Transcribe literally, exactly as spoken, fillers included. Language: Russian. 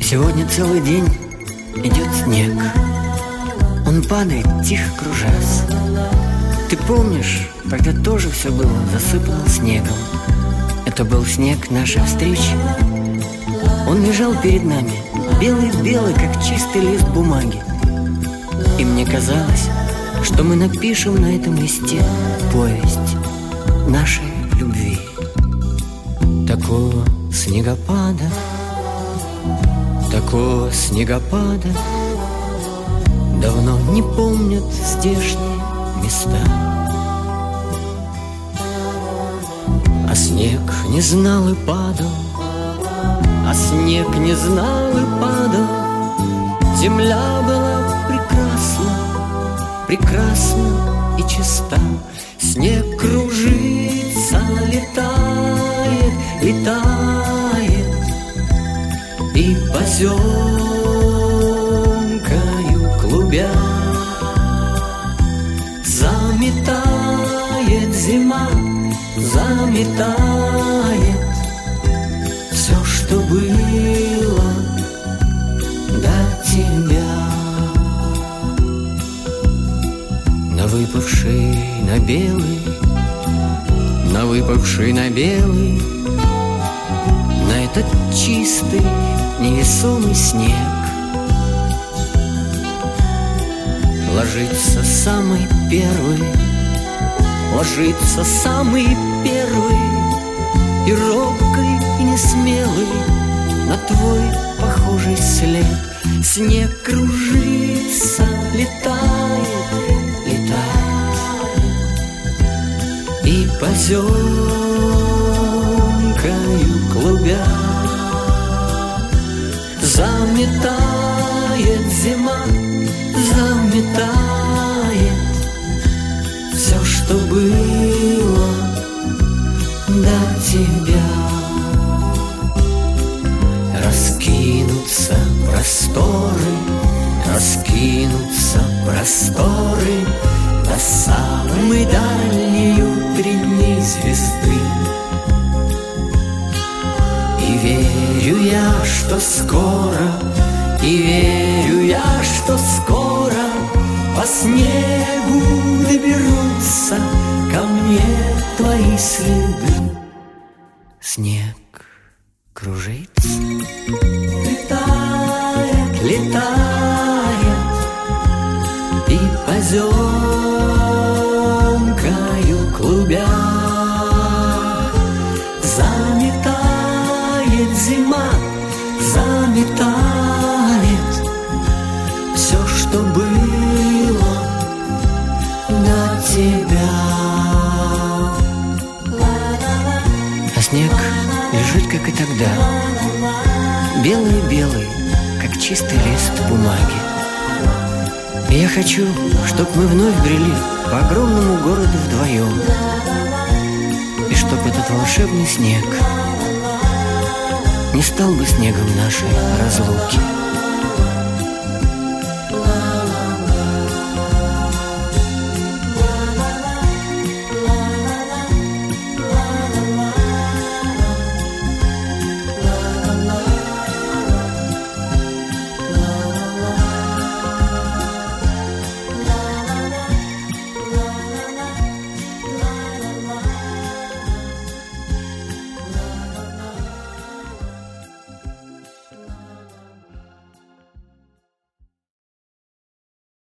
Сегодня целый день идет снег. Он падает, тихо кружась. Ты помнишь, тогда тоже все было засыпано снегом. Это был снег нашей встречи. Он лежал перед нами, белый-белый, как чистый лист бумаги. И мне казалось, что мы напишем на этом листе повесть нашей любви. Такого снегопада, такого снегопада давно не помнят здешние места. А снег не знал и падал, а снег не знал и падал. Земля была прекрасна, прекрасна и чиста. Снег кружится, летает, летает, и поземкою клубя заметает зима, заметает все, что было до тебя. На выпавший на белый, на выпавший на белый, на этот чистый невесомый снег ложится самый первый, ложится самый первый, и робкий, и несмелый на твой похожий след. Снег кружится, летает, летает, и поземкою клубя заметает зима, заметает все, что было до тебя. Раскинутся просторы, раскинутся просторы до самой дальней утренней звезды. И верю я, что скоро, и верю я, что скоро по снегу доберутся ко мне твои следы. Снег кружится, летает, летает, и поземкою клубя заметает зима, заметает все, что было до тебя. А снег лежит, как и тогда, белый-белый, как чистый лист бумаги. И я хочу, чтоб мы вновь брели по огромному городу вдвоем, и чтоб этот волшебный снег не стал бы снегом нашей разлуки.